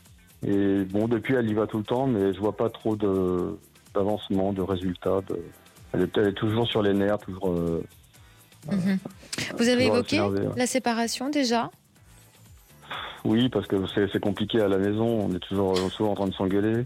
Et bon, depuis, elle y va tout le temps, mais je vois pas trop de, d'avancement, de résultats. De... Elle, est, elle est toujours sur les nerfs, toujours. Euh, Mhm. Vous avez toujours évoqué énervée, ouais. la séparation déjà? Oui, parce que c'est, c'est compliqué à la maison. On est toujours souvent en train de s'engueuler.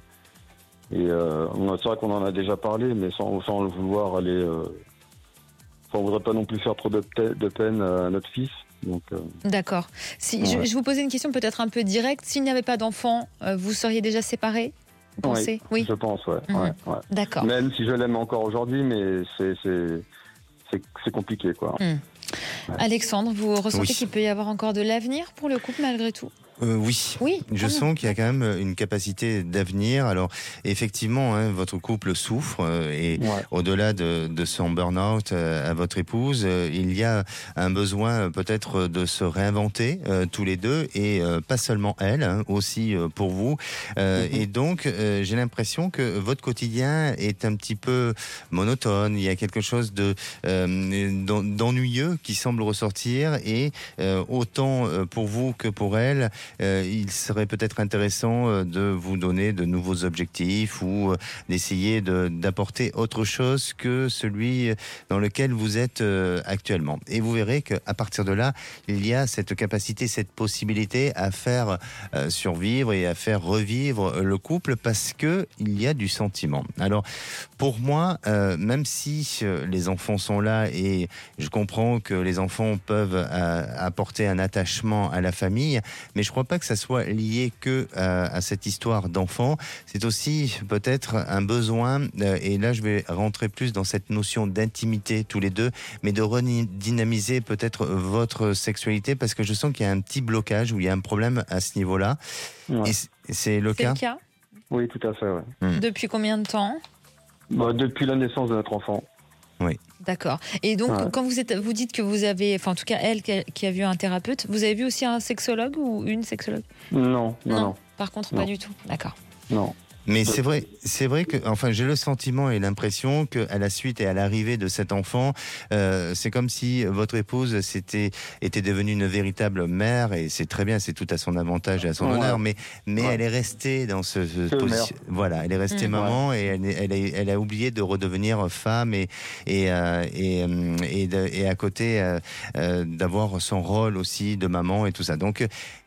Et euh, on a- c'est vrai qu'on en a déjà parlé, mais sans, sans le vouloir aller. Euh, enfin, on voudrait pas non plus faire trop de, pe- de peine à notre fils. Donc, euh, D'accord. Si, je, Ouais. je vous posais une question peut-être un peu directe. S'il n'y avait pas d'enfant, euh, vous seriez déjà séparés? Vous pensez? Oui. je pense, ouais. Mhm. ouais, ouais. D'accord. Même si je l'aime encore aujourd'hui, mais c'est, c'est, c'est, c'est compliqué, quoi. Mhm. Alexandre, vous ressentez Oui. qu'il peut y avoir encore de l'avenir pour le couple malgré tout? Euh, oui. Oui. Je quand même. sens qu'il y a quand même une capacité d'avenir. Alors, effectivement, hein, votre couple souffre euh, et Ouais. au-delà de, de son burn-out euh, à votre épouse, euh, il y a un besoin euh, peut-être de se réinventer euh, tous les deux et euh, pas seulement elle, hein, aussi euh, pour vous. Euh, Mhm. Et donc, euh, j'ai l'impression que votre quotidien est un petit peu monotone. Il y a quelque chose de euh, d'en- d'ennuyeux qui semble ressortir et euh, autant euh, pour vous que pour elle, euh, il serait peut-être intéressant euh, de vous donner de nouveaux objectifs ou euh, d'essayer de- d'apporter autre chose que celui dans lequel vous êtes euh, actuellement. Et vous verrez qu'à partir de là, il y a cette capacité, cette possibilité à faire euh, survivre et à faire revivre le couple parce que il y a du sentiment. Alors, pour moi, euh, même si euh, les enfants sont là et je comprends que les enfants peuvent euh, apporter un attachement à la famille, mais je ne crois pas que ça soit lié que euh, à cette histoire d'enfant. C'est aussi peut-être un besoin, euh, et là je vais rentrer plus dans cette notion d'intimité tous les deux, mais de redynamiser peut-être votre sexualité parce que je sens qu'il y a un petit blocage ou il y a un problème à ce niveau-là. Ouais. Et c- c'est le C'est cas le cas? Oui, tout à fait, ouais. Mm. Depuis combien de temps? Bah, depuis la naissance de notre enfant. D'accord. Et donc, Ouais. quand vous êtes, vous dites que vous avez, enfin en tout cas elle qui a, qui a vu un thérapeute, vous avez vu aussi un sexologue ou une sexologue? Non, non, non. Par contre, Non. pas du tout. D'accord. non. Mais c'est vrai, c'est vrai que, enfin, j'ai le sentiment et l'impression qu'à la suite et à l'arrivée de cet enfant, euh, c'est comme si votre épouse s'était était devenue une véritable mère, et c'est très bien, c'est tout à son avantage et à son Ouais. honneur. Mais mais Ouais. elle est restée dans ce, ce Que position- mère. voilà, elle est restée Mmh. maman et elle, est- elle, est- elle a oublié de redevenir femme et et euh, et, euh, et, de- et à côté euh, euh, d'avoir son rôle aussi de maman et tout ça. Donc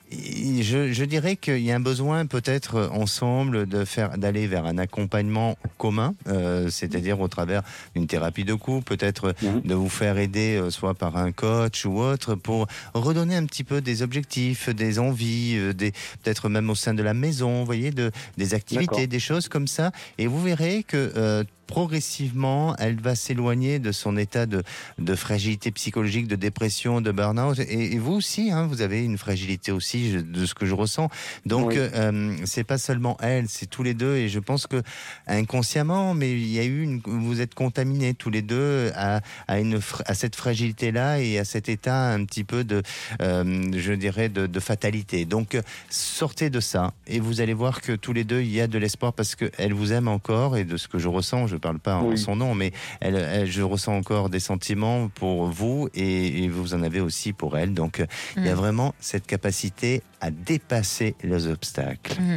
Je, je dirais qu'il y a un besoin peut-être ensemble de faire, d'aller vers un accompagnement commun, euh, c'est-à-dire au travers d'une thérapie de couple, peut-être mmh. de vous faire aider euh, soit par un coach ou autre pour redonner un petit peu des objectifs, des envies, euh, des, peut-être même au sein de la maison, vous voyez, de, des activités, D'accord. des choses comme ça. Et vous verrez que euh, progressivement, elle va s'éloigner de son état de, de fragilité psychologique, de dépression, de burn-out. Et, et vous aussi, hein, vous avez une fragilité aussi, je, de ce que je ressens. Donc, oui. euh, c'est pas seulement elle, c'est tous les deux. Et je pense que inconsciemment, mais il y a eu, une, vous êtes contaminés tous les deux à, à, une, à cette fragilité-là et à cet état un petit peu de, euh, je dirais, de, de fatalité. Donc, sortez de ça et vous allez voir que tous les deux, il y a de l'espoir parce qu'elle vous aime encore et de ce que je ressens, je ne parle pas en oui. son nom, mais elle, elle, je ressens encore des sentiments pour vous et, et vous en avez aussi pour elle. Donc, mmh. il y a vraiment cette capacité à dépasser les obstacles. Mmh.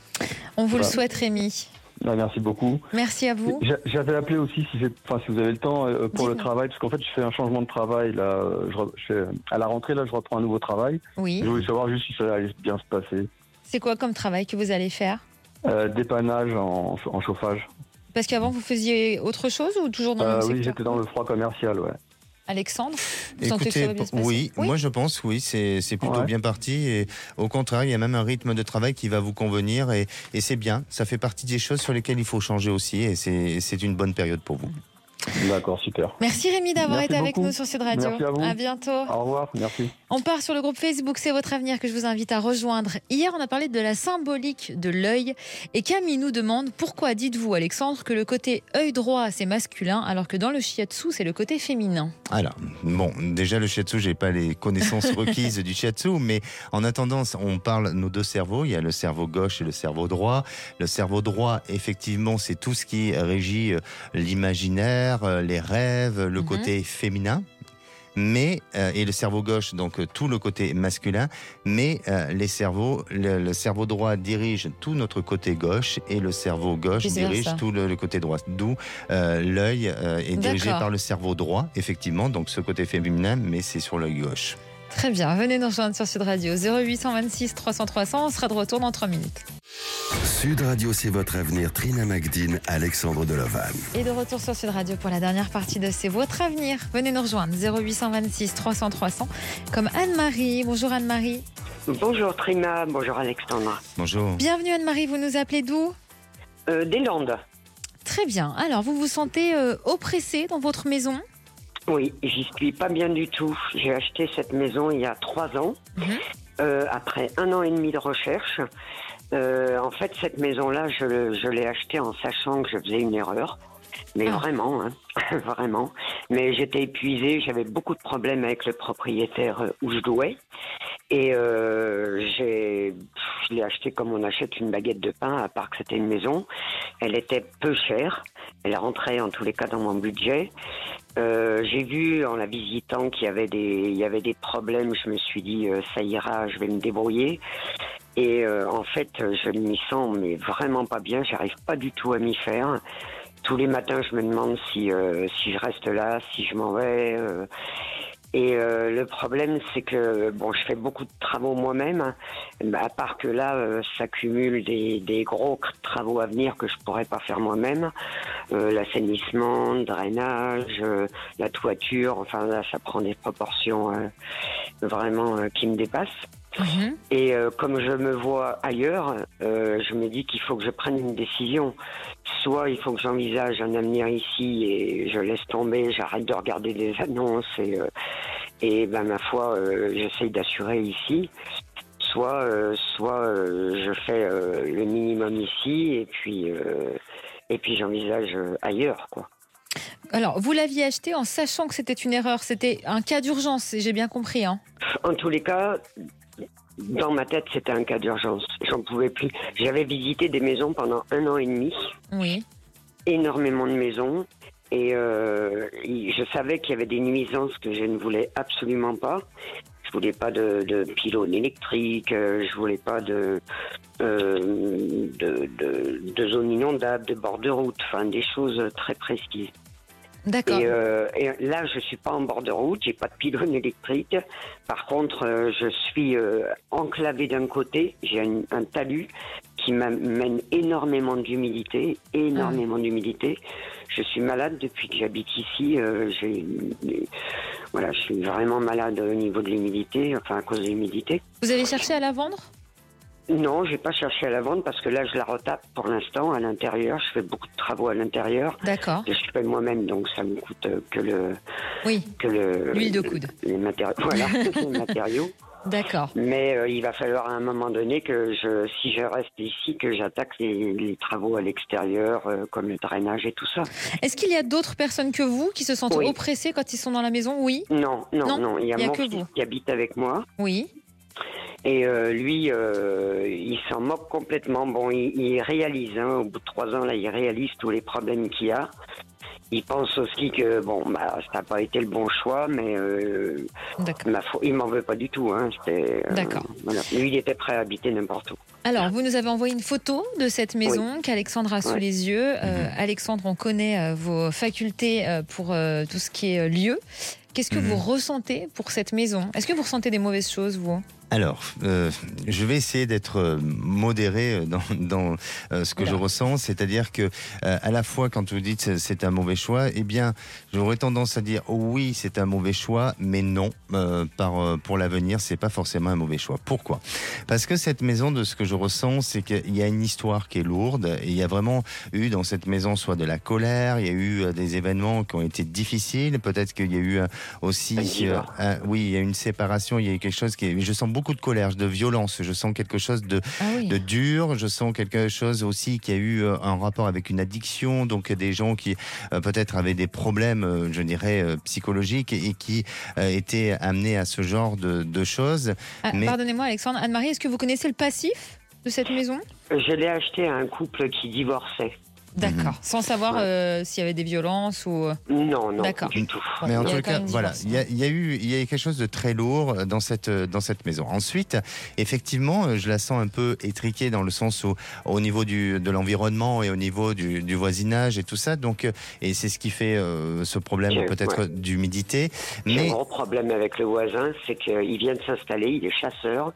On vous voilà. le souhaite, Rémi. Ah, merci beaucoup. Merci à vous. J'avais appelé aussi, si, enfin, si vous avez le temps, euh, pour Dis-moi. le travail, parce qu'en fait, je fais un changement de travail. Là, je, je fais, à la rentrée, là, je reprends un nouveau travail. Oui. Je voulais savoir juste si ça allait bien se passer. C'est quoi comme travail que vous allez faire ? euh, Dépannage en, en chauffage. Parce qu'avant, vous faisiez autre chose ou toujours dans le même euh, secteur ? Oui, j'étais dans le froid commercial, ouais. Alexandre, vous Écoutez, sentez que ça va bien se passer ? oui, oui, moi je pense, oui, c'est, c'est plutôt ouais. bien parti. Et au contraire, il y a même un rythme de travail qui va vous convenir et, et c'est bien. Ça fait partie des choses sur lesquelles il faut changer aussi et c'est, c'est une bonne période pour vous. D'accord, super. Merci Rémi d'avoir merci été beaucoup. avec nous sur Sud Radio. Merci à vous. À bientôt. Au revoir, merci. On part sur le groupe Facebook C'est votre avenir que je vous invite à rejoindre. Hier, on a parlé de la symbolique de l'œil et Camille nous demande pourquoi dites-vous, Alexandre, que le côté œil droit c'est masculin alors que dans le shiatsu c'est le côté féminin. Alors, bon, déjà le shiatsu, j'ai pas les connaissances requises du shiatsu, mais en attendant, on parle nos deux cerveaux. Il y a le cerveau gauche et le cerveau droit. Le cerveau droit, effectivement, c'est tout ce qui régit l'imaginaire, les rêves, le mmh. côté féminin. Mais euh, et le cerveau gauche, donc euh, tout le côté masculin, mais euh, les cerveaux, le, le cerveau droit dirige tout notre côté gauche et le cerveau gauche et dirige tout le, le côté droit. D'où euh, l'œil euh, est dirigé D'accord. par le cerveau droit, effectivement, donc ce côté féminin, mais c'est sur l'œil gauche. Très bien, venez nous rejoindre sur Sud Radio, zéro huit cent vingt-six trois cents trois cents, on sera de retour dans trois minutes. Sud Radio, c'est votre avenir. Trina Magdine, Alexandre Delevanne. Et de retour sur Sud Radio pour la dernière partie de C'est votre avenir. Venez nous rejoindre, zéro huit cent vingt-six trois cents trois cents, comme Anne-Marie. Bonjour Anne-Marie. Bonjour Trina, bonjour Alexandre. Bonjour. Bienvenue Anne-Marie, vous nous appelez d'où ? euh, Des Landes. Très bien, alors vous vous sentez euh, oppressée dans votre maison ? Oui, j'y suis pas bien du tout. J'ai acheté cette maison il y a trois ans, mmh. euh, après un an et demi de recherche. Euh, en fait, cette maison-là, je, je l'ai achetée en sachant que je faisais une erreur. Mais ah. vraiment, hein, vraiment. Mais j'étais épuisée, j'avais beaucoup de problèmes avec le propriétaire où je louais. Et euh, j'ai, je l'ai acheté comme on achète une baguette de pain, à part que c'était une maison. Elle était peu chère. Elle rentrait en tous les cas dans mon budget. Euh, j'ai vu en la visitant qu'il y avait des, il y avait des problèmes. Je me suis dit, euh, ça ira, je vais me débrouiller. Et euh, en fait, je m'y sens mais vraiment pas bien. J'arrive pas du tout à m'y faire. Tous les matins, je me demande si euh, si je reste là, si je m'en vais. Euh, et euh, le problème, c'est que bon, je fais beaucoup de travaux moi-même. Bah, à part que là, euh, s'accumulent des, des gros travaux à venir que je pourrais pas faire moi-même. Euh, l'assainissement, le drainage, euh, la toiture. Enfin là, ça prend des proportions euh, vraiment euh, qui me dépassent. Mmh. Et euh, comme je me vois ailleurs, euh, je me dis qu'il faut que je prenne une décision. Soit il faut que j'envisage un avenir ici et je laisse tomber, j'arrête de regarder des annonces et, euh, et ben, ma foi, euh, j'essaye d'assurer ici. Soit, euh, soit euh, je fais euh, le minimum ici et puis, euh, et puis j'envisage ailleurs, quoi. Alors, vous l'aviez acheté en sachant que c'était une erreur, c'était un cas d'urgence, j'ai bien compris, hein. En tous les cas, dans ma tête, c'était un cas d'urgence. J'en pouvais plus. J'avais visité des maisons pendant un an et demi. Oui. Énormément de maisons. Et euh, je savais qu'il y avait des nuisances que je ne voulais absolument pas. Je voulais pas de, de pylônes électriques. Je voulais pas de, euh, de, de, de zones inondables, de bords de route. Enfin, des choses très précises. D'accord. Et, euh, et là, je suis pas en bord de route, j'ai pas de pylône électrique. Par contre, euh, je suis euh, enclavé d'un côté, j'ai un, un talus qui m'amène énormément d'humidité, énormément ah. d'humidité. Je suis malade depuis que j'habite ici. Euh, j'ai, voilà, je suis vraiment malade au niveau de l'humidité, enfin à cause de l'humidité. Vous avez cherché à la vendre ? Non, j'ai pas cherché à la vendre parce que là, je la retape pour l'instant à l'intérieur. Je fais beaucoup de travaux à l'intérieur. D'accord. Je fais moi-même, donc ça me coûte que le... Oui, que le, l'huile de coude. Les matériaux, voilà, les matériaux. D'accord. Mais euh, il va falloir à un moment donné que je, si je reste ici, que j'attaque les, les travaux à l'extérieur, euh, comme le drainage et tout ça. Est-ce qu'il y a d'autres personnes que vous qui se sentent oui. oppressées quand ils sont dans la maison ? Oui. Non, non, non. non. Il y a, il y a mon que fils vous qui habite avec moi. Oui. Et euh, lui, euh, il s'en moque complètement. Bon, il, il réalise, hein, au bout de trois ans, là, il réalise tous les problèmes qu'il y a. Il pense aussi que, bon, bah, ça n'a pas été le bon choix, mais euh, ma foi, il m'en veut pas du tout. Hein, c'était, euh, D'accord. Voilà. Lui, il était prêt à habiter n'importe où. Alors, vous nous avez envoyé une photo de cette maison oui. qu'Alexandre a sous ouais. les yeux. Euh, Alexandre, on connaît euh, vos facultés euh, pour euh, tout ce qui est euh, lieu. Qu'est-ce que mmh. vous ressentez pour cette maison ? Est-ce que vous ressentez des mauvaises choses, vous ? Alors, euh, je vais essayer d'être modéré dans, dans euh, ce que Oula. je ressens, c'est-à-dire que euh, à la fois quand vous dites c'est, c'est un mauvais choix, eh bien, j'aurais tendance à dire oh, oui, c'est un mauvais choix, mais non, euh, par, euh, pour l'avenir, c'est pas forcément un mauvais choix. Pourquoi ? Parce que cette maison, de ce que je ressens, c'est qu'il y a une histoire qui est lourde, et il y a vraiment eu dans cette maison soit de la colère, il y a eu euh, des événements qui ont été difficiles, peut-être qu'il y a eu euh, aussi, euh, un, oui, il y a une séparation, il y a eu quelque chose qui est, je sens beaucoup de colère, de violence, je sens quelque chose de, ah oui. de dur, je sens quelque chose aussi qui a eu euh, un rapport avec une addiction, donc des gens qui euh, peut-être avaient des problèmes, euh, je dirais, euh, psychologiques et, et qui euh, étaient amenés à ce genre de, de choses. Ah, Mais... Pardonnez-moi Alexandre, Anne-Marie, est-ce que vous connaissez le passif de cette maison ? Je l'ai acheté à un couple qui divorçait. D'accord, mmh. sans savoir ouais. euh, s'il y avait des violences ou... Non, non, D'accord. du tout. Mais en tout cas, voilà, il y, a, il y a eu il y a quelque chose de très lourd dans cette, dans cette maison. Ensuite, effectivement, je la sens un peu étriquée dans le sens où, au niveau du, de l'environnement et au niveau du, du voisinage et tout ça. Donc, et c'est ce qui fait euh, ce problème J'ai, peut-être ouais. d'humidité. J'ai mais... un gros problème avec le voisin, c'est qu'il vient de s'installer, il est chasseur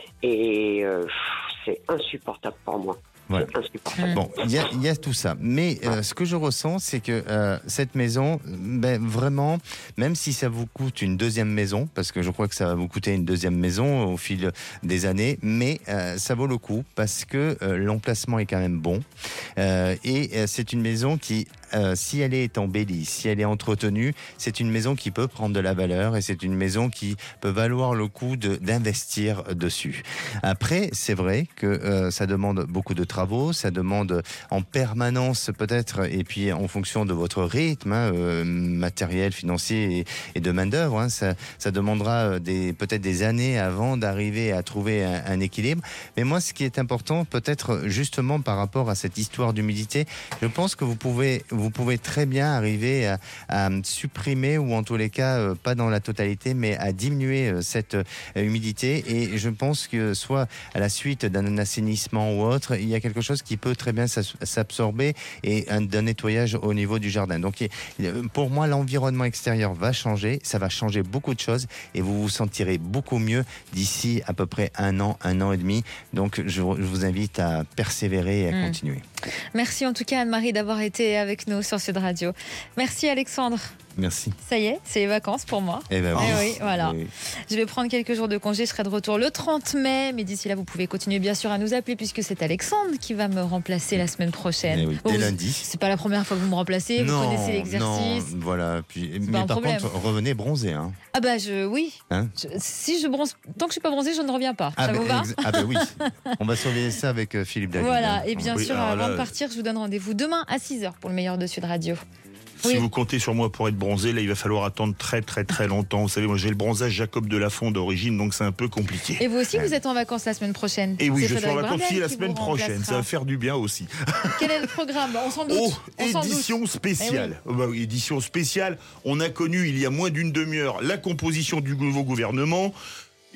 et euh, c'est insupportable pour moi. Voilà. Bon, il y, y a tout ça. Mais euh, ce que je ressens, c'est que euh, cette maison, ben, vraiment, même si ça vous coûte une deuxième maison, parce que je crois que ça va vous coûter une deuxième maison au fil des années, mais euh, ça vaut le coup parce que euh, l'emplacement est quand même bon. Euh, et euh, c'est une maison qui, euh, si elle est embellie, si elle est entretenue, c'est une maison qui peut prendre de la valeur et c'est une maison qui peut valoir le coup de, d'investir dessus. Après, c'est vrai que euh, ça demande beaucoup de travail. Travaux, ça demande en permanence peut-être, et puis en fonction de votre rythme hein, euh, matériel, financier et, et de main d'œuvre, hein, ça, ça demandera des, peut-être des années avant d'arriver à trouver un, un équilibre. Mais moi, ce qui est important, peut-être justement par rapport à cette histoire d'humidité, je pense que vous pouvez, vous pouvez très bien arriver à, à supprimer ou en tous les cas, euh, pas dans la totalité, mais à diminuer euh, cette euh, humidité. Et je pense que soit à la suite d'un assainissement ou autre, il y a quelque chose qui peut très bien s'absorber et un, d'un nettoyage au niveau du jardin. Donc pour moi, l'environnement extérieur va changer, ça va changer beaucoup de choses et vous vous sentirez beaucoup mieux d'ici à peu près un an, un an et demi. Donc je, je vous invite à persévérer et à mmh. continuer. Merci en tout cas Anne-Marie d'avoir été avec nous sur Sud Radio. Merci Alexandre. Merci. Ça y est, c'est les vacances pour moi. Eh ben oui. Eh oui, voilà. Eh oui. Je vais prendre quelques jours de congé, je serai de retour le trente mai, mais d'ici là, vous pouvez continuer bien sûr à nous appeler puisque c'est Alexandre qui va me remplacer la semaine prochaine. Eh oui, bon, dès vous, lundi. C'est pas la première fois que vous me remplacez, non, vous connaissez l'exercice. Non, voilà. Puis, c'est mais par problème. contre, revenez bronzé. Hein. Ah bah je, oui. Hein je, si je bronze, tant que je suis pas bronzée, je ne reviens pas. Ah ça bah, vous va ex- Ah bah oui. On va surveiller ça avec euh, Philippe David. Voilà. Et bien oui, sûr, avant là, de partir, je vous donne rendez-vous demain à six heures pour le meilleur de Sud Radio. Si oui. vous comptez sur moi pour être bronzé, là, il va falloir attendre très, très, très longtemps. Vous savez, moi, j'ai le bronzage Jacob Delafont d'origine, donc c'est un peu compliqué. Et vous aussi, vous êtes en vacances la semaine prochaine. Et oui, c'est je Frédéric suis en vacances aussi la qui semaine prochaine. Ça va faire du bien aussi. Quel est le programme ? On s'en doute. Oh, On s'en édition doute. spéciale. Eh oui. Bah, oui, édition spéciale. On a connu, il y a moins d'une demi-heure, la composition du nouveau gouvernement.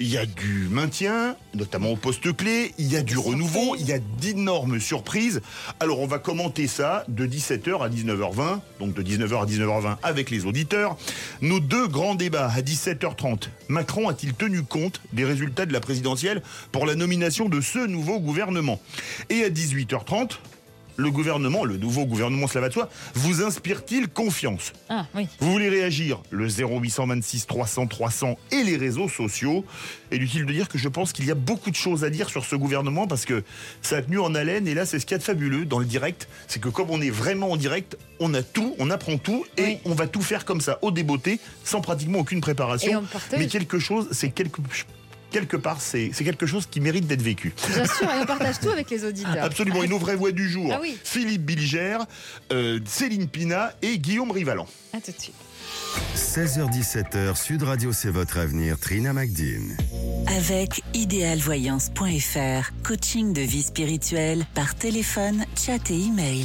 il y a du maintien, notamment au poste clé, il y a du renouveau, il y a d'énormes surprises. Alors on va commenter ça de dix-sept heures à dix-neuf heures vingt, donc de dix-neuf heures à dix-neuf heures vingt avec les auditeurs. Nos deux grands débats à dix-sept heures trente. Macron a-t-il tenu compte des résultats de la présidentielle pour la nomination de ce nouveau gouvernement? Et à dix-huit heures trente, le gouvernement, le nouveau gouvernement, cela va de soi, vous inspire-t-il confiance? Ah, oui. Vous voulez réagir? Le zéro huit cent vingt-six trois cents trois cents et les réseaux sociaux. Et inutile de dire que je pense qu'il y a beaucoup de choses à dire sur ce gouvernement parce que ça a tenu en haleine. Et là, c'est ce qu'il y a de fabuleux dans le direct. C'est que comme on est vraiment en direct, on a tout, on apprend tout et oui. on va tout faire comme ça, au débeauté, sans pratiquement aucune préparation. Et on partage. Mais quelque chose, c'est quelque quelque part, c'est, c'est quelque chose qui mérite d'être vécu. Bien sûr, et on partage tout avec les auditeurs. Absolument, et nos vraies voix du jour. Ah oui. Philippe Bilger, euh, Céline Pina et Guillaume Rivalan. À tout de suite. seize heures dix-sept heures, Sud Radio, c'est votre avenir, Trina Magdine. Avec idéal voyance point f r, coaching de vie spirituelle par téléphone, chat et email.